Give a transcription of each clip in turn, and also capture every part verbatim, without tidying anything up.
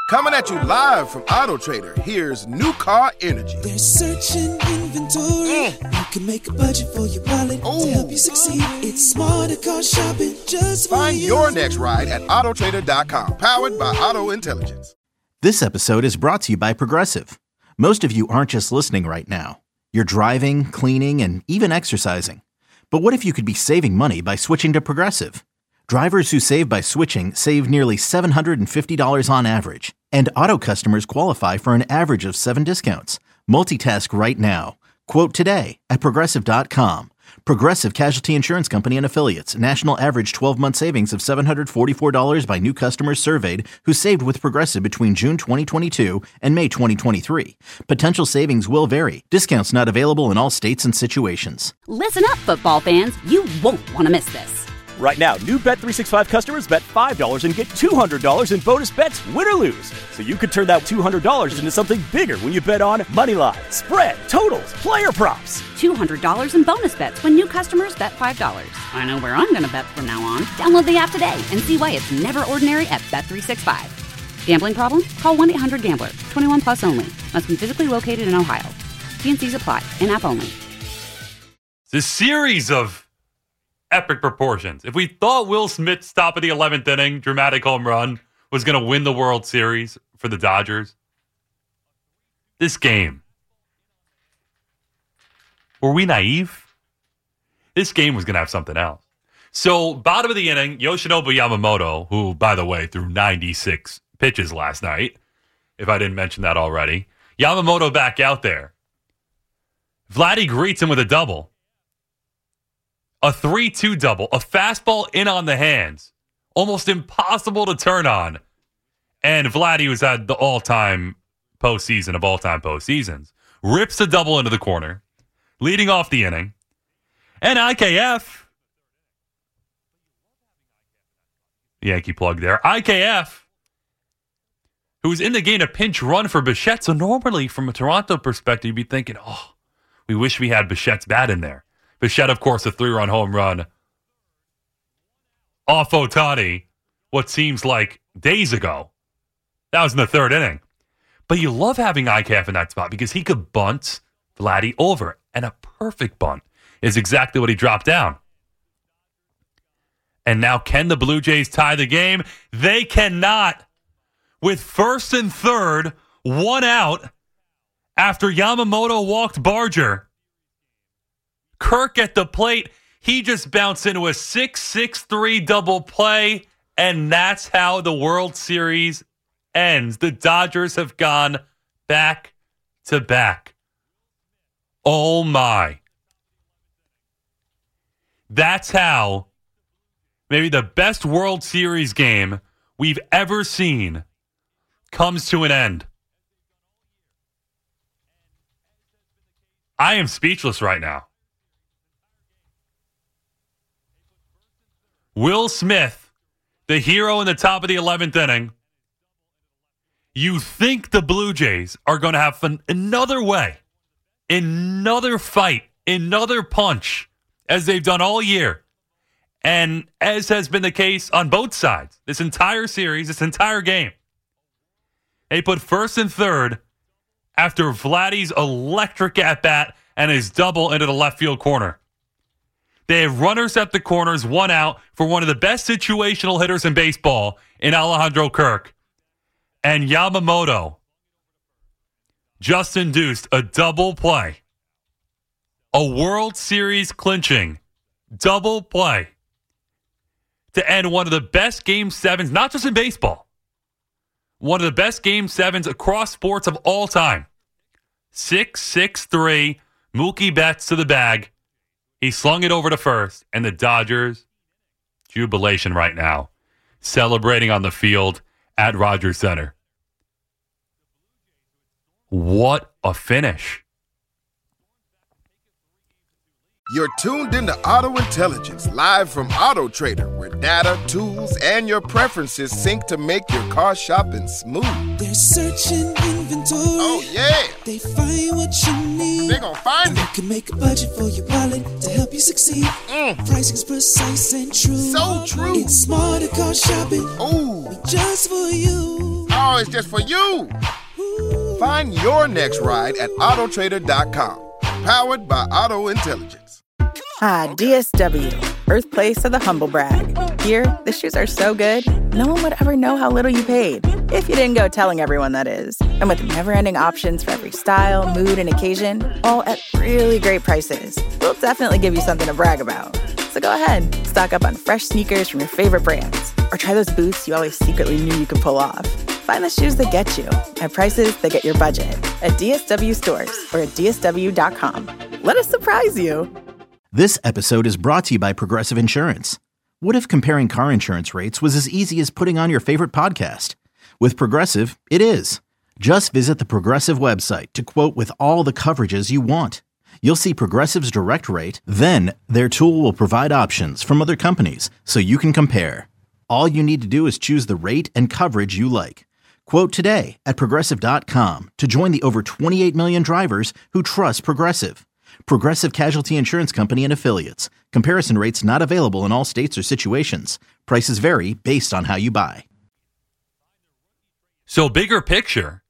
Coming at you live from Auto Trader, here's New Car Energy. They're searching inventory. Mm. You can make a budget for your wallet Ooh. to help you succeed. It's smarter car shopping just for Find you. your next ride at auto trader dot com, powered by Auto Intelligence. This episode is brought to you by Progressive. Most of you aren't just listening right now. You're driving, cleaning, and even exercising. But what if you could be saving money by switching to Progressive? Drivers who save by switching save nearly seven hundred fifty dollars on average. And auto customers qualify for an average of seven discounts. Multitask right now. Quote today at progressive dot com. Progressive Casualty Insurance Company and Affiliates. National average twelve-month savings of seven hundred forty-four dollars by new customers surveyed who saved with Progressive between June twenty twenty-two and May twenty twenty-three. Potential savings will vary. Discounts not available in all states and situations. Listen up, football fans. You won't want to miss this. Right now, new Bet three sixty-five customers bet five dollars and get two hundred dollars in bonus bets, win or lose. So you could turn that two hundred dollars into something bigger when you bet on money line, spread, totals, player props. two hundred dollars in bonus bets when new customers bet five dollars. I know where I'm going to bet from now on. Download the app today and see why it's never ordinary at Bet three sixty-five. Gambling problem? Call one eight hundred gambler. twenty-one plus only. Must be physically located in Ohio. T and C's apply. In-app only. It's a series of epic proportions. If we thought Will Smith's top of the eleventh inning dramatic home run was going to win the World Series for the Dodgers, this game, were we naive? This game was going to have something else. So, bottom of the inning, Yoshinobu Yamamoto, who, by the way, threw ninety-six pitches last night, if I didn't mention that already. Yamamoto back out there. Vladdy greets him with a double. A three two double, a fastball in on the hands. Almost impossible to turn on. And Vladdy, who's had the all-time postseason of all-time postseasons, rips a double into the corner, leading off the inning. And I K F, Yankee plug there, I K F, who was in the game to pinch run for Bichette. So normally, from a Toronto perspective, you'd be thinking, oh, we wish we had Bichette's bat in there. Bichette, of course, a three-run home run off Ohtani, what seems like days ago. That was in the third inning. But you love having I K F in that spot because he could bunt Vladdy over. And a perfect bunt is exactly what he dropped down. And now can the Blue Jays tie the game? They cannot. With first and third, one out after Yamamoto walked Barger. Kirk at the plate, he just bounced into a six six three double play, and that's how the World Series ends. The Dodgers have gone back to back. Oh my. That's how maybe the best World Series game we've ever seen comes to an end. I am speechless right now. Will Smith, the hero in the top of the eleventh inning. You think the Blue Jays are going to have fun another way, another fight, another punch, as they've done all year. And as has been the case on both sides, this entire series, this entire game. They put first and third after Vladdy's electric at-bat and his double into the left field corner. They have runners at the corners, one out for one of the best situational hitters in baseball in Alejandro Kirk. And Yamamoto just induced a double play. A World Series clinching double play to end one of the best game sevens, not just in baseball, one of the best game sevens across sports of all time. six six three, Mookie Betts to the bag. He slung it over to first, and the Dodgers, jubilation right now, celebrating on the field at Rogers Center. What a finish. You're tuned into Auto Intelligence, live from Auto Trader, where data, tools, and your preferences sync to make your car shopping smooth. They're searching inventory. Oh, yeah. They find what you need. They're gonna find You it. can make a budget for your wallet to help you succeed. Mm. Pricing's precise and true. So true. It's smarter car shopping. Ooh. Just for you. Oh, it's just for you. Find your next ride at auto trader dot com. Powered by Auto Intelligence. Ah, D S W, birthplace of the humble brag. Here, the shoes are so good, no one would ever know how little you paid. If you didn't go telling everyone, that is. And with never-ending options for every style, mood, and occasion, all at really great prices, we'll definitely give you something to brag about. So go ahead, stock up on fresh sneakers from your favorite brands, or try those boots you always secretly knew you could pull off. Find the shoes that get you at prices that get your budget at D S W stores or at D S W dot com. Let us surprise you. This episode is brought to you by Progressive Insurance. What if comparing car insurance rates was as easy as putting on your favorite podcast? With Progressive, it is. Just visit the Progressive website to quote with all the coverages you want. You'll see Progressive's direct rate, then their tool will provide options from other companies so you can compare. All you need to do is choose the rate and coverage you like. Quote today at Progressive dot com to join the over twenty-eight million drivers who trust Progressive. Progressive Casualty Insurance Company and Affiliates. Comparison rates not available in all states or situations. Prices vary based on how you buy. So bigger picture,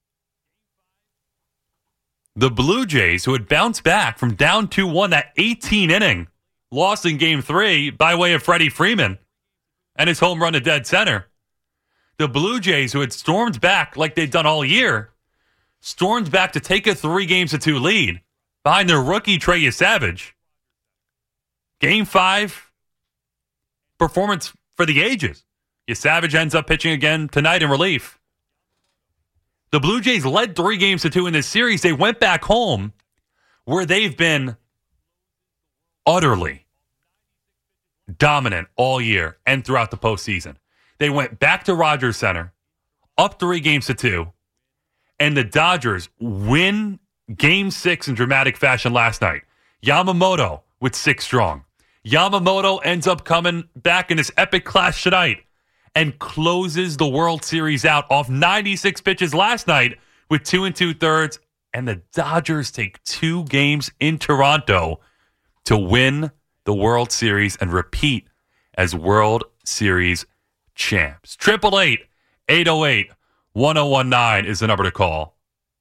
the Blue Jays, who had bounced back from down two one, that eighteen inning, lost in game three by way of Freddie Freeman and his home run to dead center. The Blue Jays, who had stormed back like they'd done all year, stormed back to take a three games to two lead behind their rookie Trey Savage. Game five, performance for the ages. Savage ends up pitching again tonight in relief. The Blue Jays led three games to two in this series. They went back home where they've been utterly dominant all year and throughout the postseason. They went back to Rogers Center, up three games to two, and the Dodgers win game six in dramatic fashion last night. Yamamoto with six strong. Yamamoto ends up coming back in this epic clash tonight and closes the World Series out off ninety-six pitches last night with two and two-thirds, and the Dodgers take two games in Toronto to win the World Series and repeat as World Series champs. Triple eight, eight oh eight, one oh one nine is the number to call.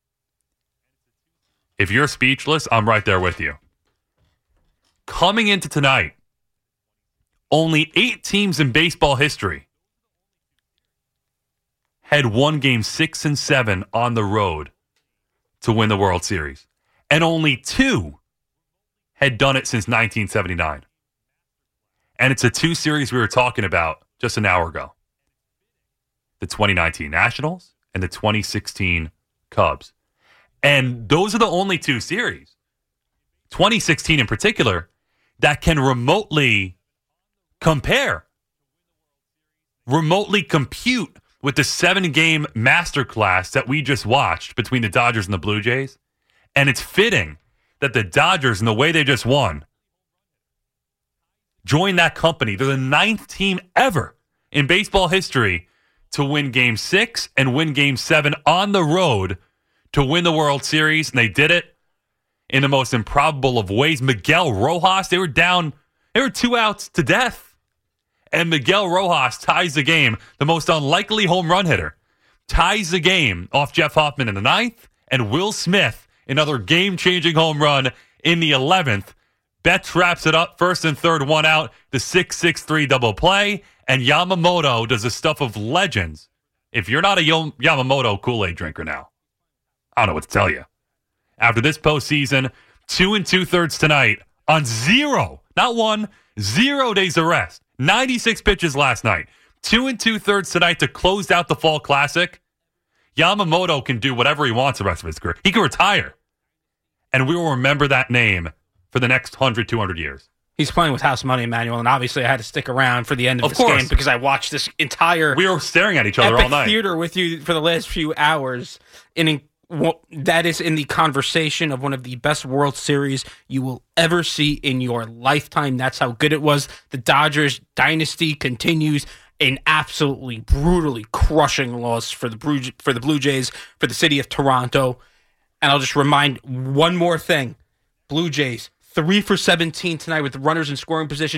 If you're speechless, I'm right there with you. Coming into tonight, only eight teams in baseball history had won game six and seven on the road to win the World Series. And only two had done it since nineteen seventy-nine. And it's a two series we were talking about just an hour ago. The twenty nineteen Nationals and the twenty sixteen Cubs. And those are the only two series, twenty sixteen in particular, that can remotely compare, remotely compute with the seven-game masterclass that we just watched between the Dodgers and the Blue Jays. And it's fitting that the Dodgers, in the way they just won, join that company. They're the ninth team ever in baseball history to win Game six and win Game seven on the road to win the World Series, and they did it in the most improbable of ways. Miguel Rojas, they were down, they were two outs to death, and Miguel Rojas ties the game, the most unlikely home run hitter, ties the game off Jeff Hoffman in the ninth, and Will Smith, another game-changing home run in the eleventh. Betts wraps it up, first and third, one out, the six six three double play, and Yamamoto does the stuff of legends. If you're not a Yamamoto Kool-Aid drinker now, I don't know what to tell you. After this postseason, two and two-thirds tonight on zero, not one, zero days of rest. ninety-six pitches last night. Two and two-thirds tonight to close out the Fall Classic. Yamamoto can do whatever he wants the rest of his career. He can retire. And we will remember that name for the next one hundred, two hundred years. He's playing with house money, Emmanuel, and obviously I had to stick around for the end of, of this course. game because I watched this entire we were staring at each other epic all night. theater with you for the last few hours. In well, that is in the conversation of one of the best World Series you will ever see in your lifetime. That's how good it was. The Dodgers dynasty continues. An absolutely brutally crushing loss for the Blue, for the Blue Jays, for the city of Toronto. And I'll just remind one more thing. Blue Jays, three for seventeen tonight with the runners in scoring position,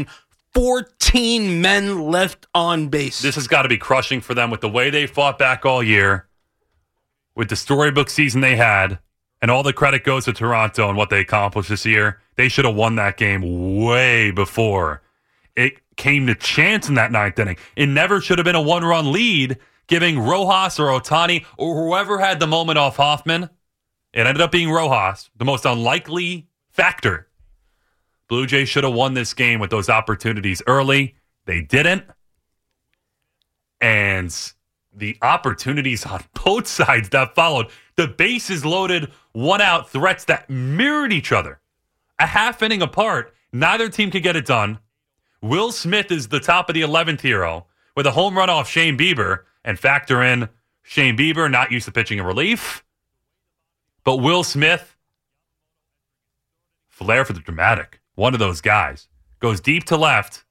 fourteen men left on base. This has got to be crushing for them with the way they fought back all year, with the storybook season they had, and all the credit goes to Toronto and what they accomplished this year. They should have won that game way before it came to chance in that ninth inning. It never should have been a one-run lead, giving Rojas or Ohtani or whoever had the moment off Hoffman. It ended up being Rojas, the most unlikely factor. Blue Jays should have won this game with those opportunities early. They didn't. And the opportunities on both sides that followed, the bases loaded, one out, threats that mirrored each other. A half inning apart, neither team could get it done. Will Smith is the top of the eleventh hero with a home run off Shane Bieber, and factor in Shane Bieber not used to pitching in relief. But Will Smith, flair for the dramatic, one of those guys, goes deep to left.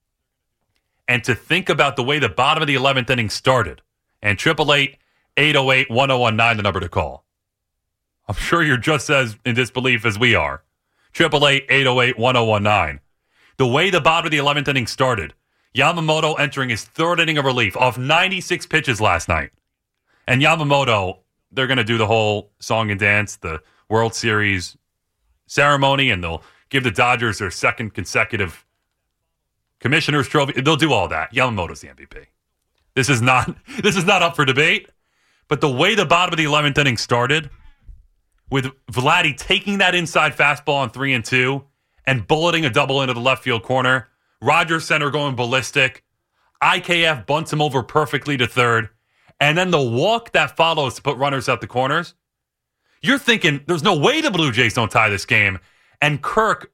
And to think about the way the bottom of the eleventh inning started, and triple eight, eight oh eight, one oh one nine, the number to call. I'm sure you're just as in disbelief as we are. triple eight, eight oh eight, one oh one nine. The way the bottom of the eleventh inning started, Yamamoto entering his third inning of relief off ninety-six pitches last night. And Yamamoto, they're going to do the whole song and dance, the World Series ceremony, and they'll give the Dodgers their second consecutive Commissioner's Trophy. They'll do all that. Yamamoto's the M V P. This is not this is not up for debate. But the way the bottom of the eleventh inning started, with Vladdy taking that inside fastball on three and two and bulleting a double into the left field corner, Rogers Center going ballistic, I K F bunts him over perfectly to third, and then the walk that follows to put runners out the corners. You're thinking there's no way the Blue Jays don't tie this game. And Kirk,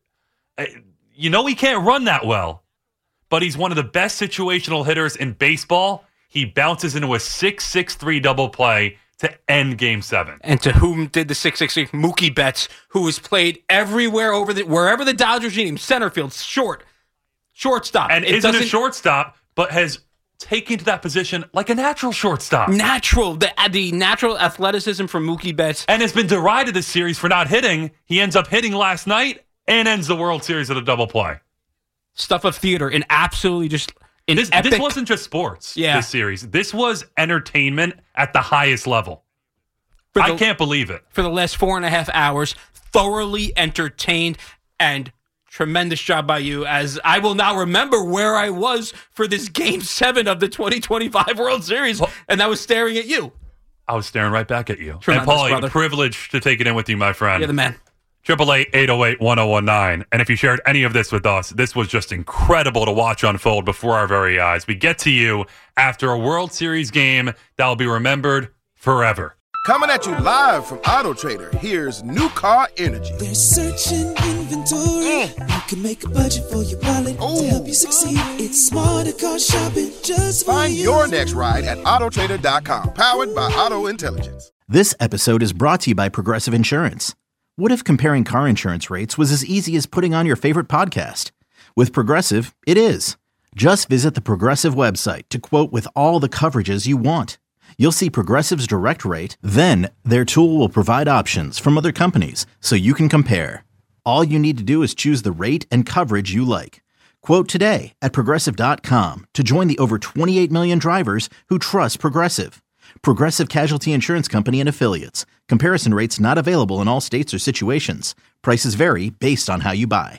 you know he can't run that well, but he's one of the best situational hitters in baseball. He bounces into a six six three double play to end Game Seven. And to whom did the six six three? Mookie Betts, who has played everywhere over the wherever the Dodgers need him, center field, short, shortstop, and it isn't doesn't, a shortstop, but has taken to that position like a natural shortstop. Natural, the the natural athleticism from Mookie Betts, and has been derided this series for not hitting. He ends up hitting last night and ends the World Series with a double play. Stuff of theater, and absolutely just. This, epic, this wasn't just sports, yeah. this series. This was entertainment at the highest level. The, I can't believe it. For the last four and a half hours, thoroughly entertained, and tremendous job by you, as I will now remember where I was for this Game seven of the twenty twenty-five World Series, well, and I was staring at you. I was staring right back at you. Tremendous, and Paul, brother. you're privileged to take it in with you, my friend. You're the man. triple eight, eight oh eight, one oh one nine. And if you shared any of this with us, this was just incredible to watch unfold before our very eyes. We get to you after a World Series game that will be remembered forever. Coming at you live from Auto Trader, here's New Car Energy. They're searching inventory. Mm. You can make a budget for your wallet Ooh. To help you succeed. It's smarter car shopping just for Find you. your next ride at auto trader dot com, powered by Auto Intelligence. This episode is brought to you by Progressive Insurance. What if comparing car insurance rates was as easy as putting on your favorite podcast? With Progressive, it is. Just visit the Progressive website to quote with all the coverages you want. You'll see Progressive's direct rate, then their tool will provide options from other companies so you can compare. All you need to do is choose the rate and coverage you like. Quote today at progressive dot com to join the over twenty-eight million drivers who trust Progressive. Progressive Casualty Insurance Company and Affiliates. Comparison rates not available in all states or situations. Prices vary based on how you buy.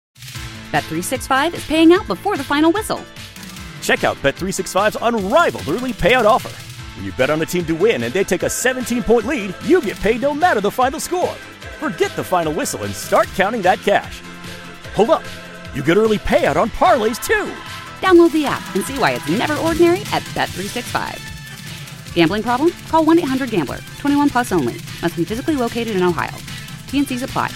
Bet three sixty-five is paying out before the final whistle. Check out Bet three sixty-five's unrivaled early payout offer. When you bet on a team to win and they take a seventeen-point lead, you get paid no matter the final score. Forget the final whistle and start counting that cash. Hold up. You get early payout on parlays, too. Download the app and see why it's never ordinary at Bet three sixty-five. Gambling problem? Call one eight hundred gambler. twenty-one plus only. Must be physically located in Ohio. T N Cs apply.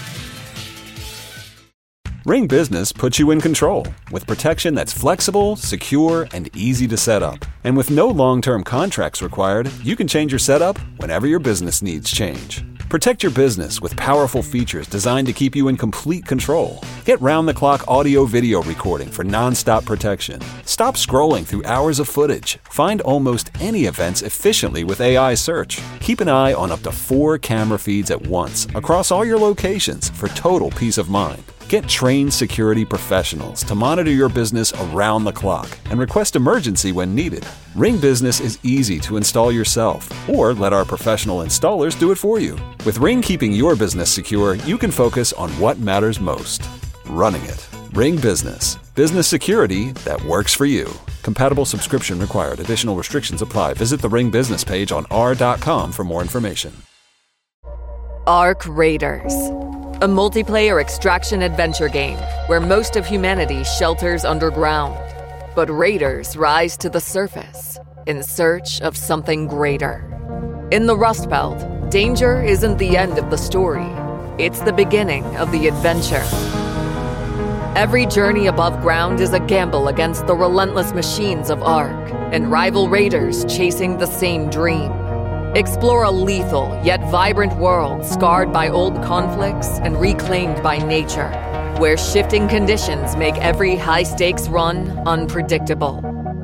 Ring Business puts you in control with protection that's flexible, secure, and easy to set up. And with no long-term contracts required, you can change your setup whenever your business needs change. Protect your business with powerful features designed to keep you in complete control. Get round-the-clock audio-video recording for non-stop protection. Stop scrolling through hours of footage. Find almost any events efficiently with A I search. Keep an eye on up to four camera feeds at once across all your locations for total peace of mind. Get trained security professionals to monitor your business around the clock and request emergency when needed. Ring Business is easy to install yourself, or let our professional installers do it for you. With Ring keeping your business secure, you can focus on what matters most: running it. Ring Business. Business security that works for you. Compatible subscription required. Additional restrictions apply. Visit the Ring Business page on r dot com for more information. Ark Raiders, a multiplayer extraction adventure game where most of humanity shelters underground, but raiders rise to the surface in search of something greater. In the Rust Belt, danger isn't the end of the story. It's the beginning of the adventure. Every journey above ground is a gamble against the relentless machines of Ark and rival raiders chasing the same dream. Explore a lethal yet vibrant world scarred by old conflicts and reclaimed by nature, where shifting conditions make every high-stakes run unpredictable.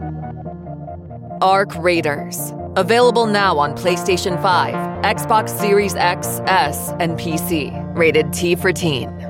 Ark Raiders. Available now on PlayStation five, Xbox Series X, S, and P C. Rated T for Teen.